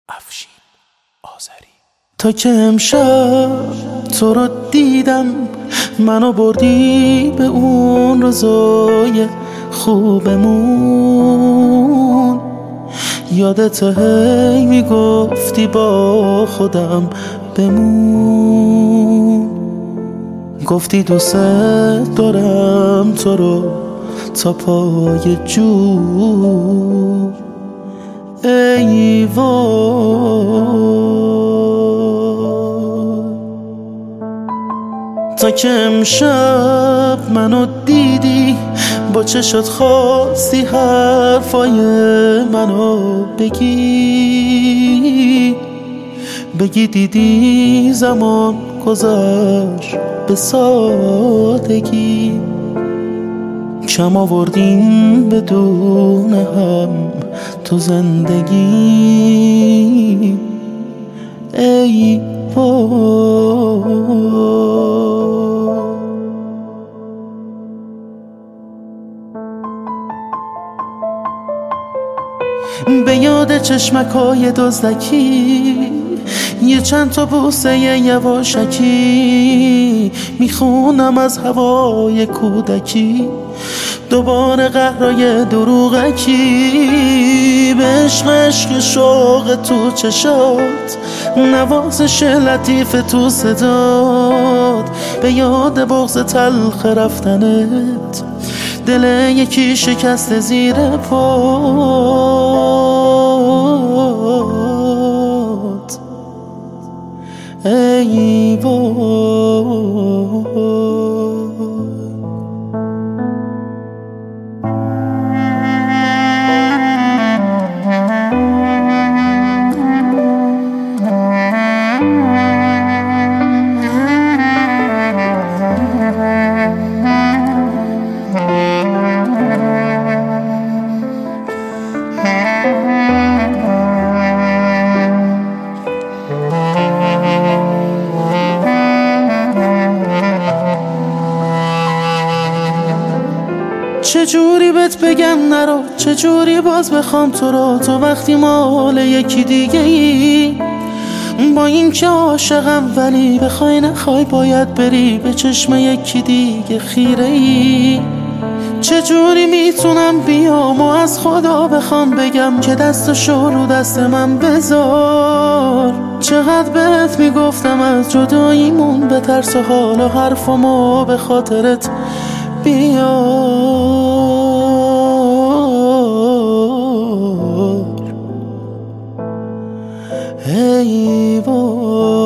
افشین آذری. تا که امشب تو رو دیدم، منو بردی به اون روزای خوبمون. یادت هی میگفتی با خودم بمون، گفتی دوست دارم تو رو تا پای جو. ای وای، تا که امشب منو دیدی، با چشات خواستی حرفای منو بگی دیدی زمان گذشت به سادگی. کم آوردیم بدون هم تو زندگی. ای وای، به یاد چشمکای دزدکی، یه چند تا بوسه یواشکی، میخونم از هوای کودکی دوباره قهرای دروغکی. به عشق شوق تو چشات، نوازش لطیف تو صدات، به یاد بغض تلخ رفتنت، دل یکی شکست زیر پات. ای وای، چجوری بهت بگم نرو، چجوری باز بخوام تو رو، تو وقتی مال یکی دیگه ای. با این که عاشقم ولی بخوای نخوای باید بری، به چشم یکی دیگه خیره ای. چجوری میتونم بیام و از خدا بخوام بگم که دستشو رو دست من بذار. چقدر بهت میگفتم از جداییمون بترس و حالا حرفمو به خاطرت بیار. ای وای.